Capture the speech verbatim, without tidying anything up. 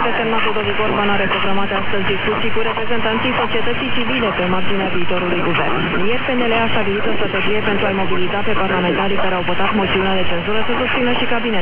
desemnat Ludovic Orban are programate astăzi discuții cu reprezentanții societății civile pe marginea viitorului guvern. Ieri P N L a stabilit o strategie pentru a mobiliza pe parlamentarii care au votat moțiunea de cenzură să susțină și cabinetul